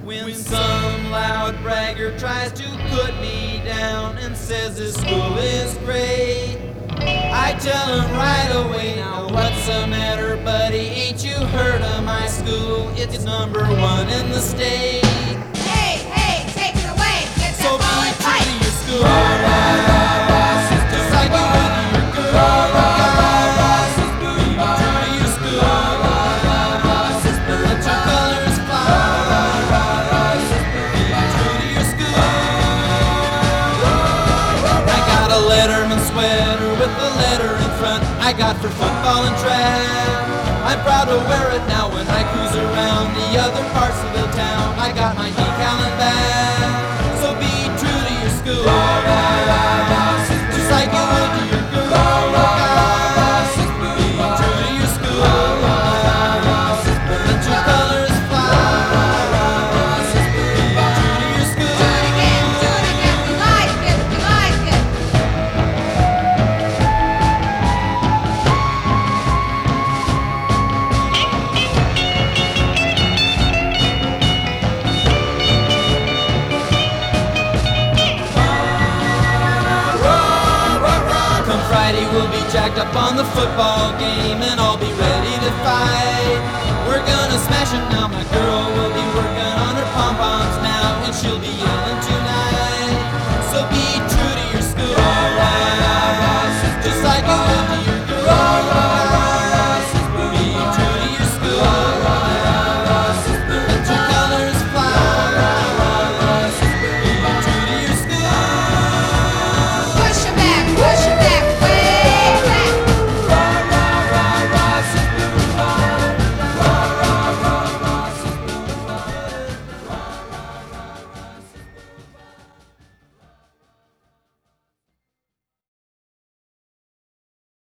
When some loud bragger tries to put me down and says this school is great, I tell him right away, now what's the matter, buddy? Ain't you heard of my school? It's #1 in the state. Hey, hey, take it away. Get that So ball be and true fight. to your school. Just like you would to your girl. Be true to your school. Let your colors fly. Be true to your school. I got a Letterman sweater with the letter in front. I got for football and track. I'm proud to wear it now when I cruise around the other parts of the town. I got my decal and bag. So be true to your school. Just like you would to your girl. Be true to your school. Let your colors fly. Be true to your school. Do it again, do it again. We like it, we like it. Come Friday we'll be jacked up on the football game and I'll be ready to fight. We're gonna smash it now, my girl will